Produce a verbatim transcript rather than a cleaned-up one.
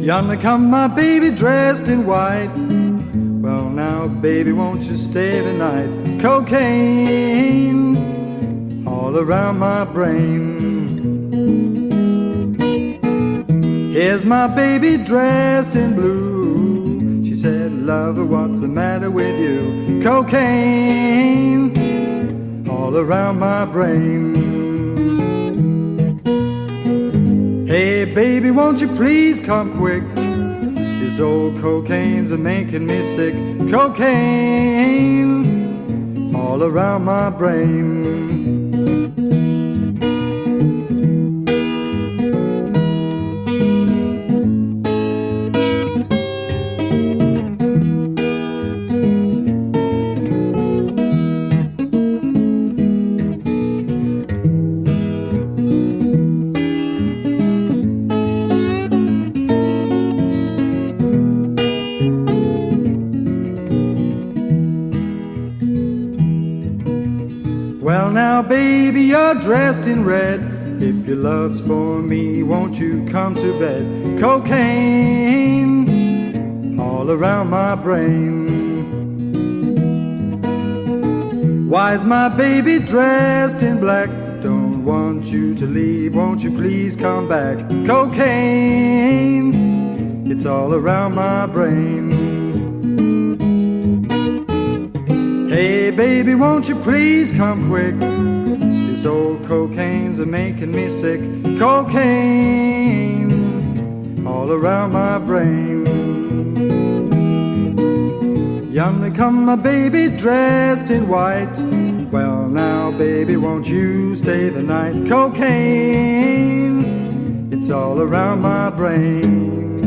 Yonder come my baby dressed in white. Well now, baby, won't you stay the night? Cocaine all around my brain. Here's my baby dressed in blue. She said, lover, what's the matter with you? Cocaine all around my brain. Hey baby, won't you please come quick? This old cocaine's a making me sick. Cocaine all around my brain. Well now, baby, you're dressed in red. If your love's for me, won't you come to bed? Cocaine all around my brain. Why's my baby dressed in black? Don't want you to leave, won't you please come back? Cocaine, it's all around my brain. Hey baby, won't you please come quick? This old cocaine's a making me sick. Cocaine all around my brain. Yonder come my baby dressed in white. Well now, baby, won't you stay the night? Cocaine, it's all around my brain.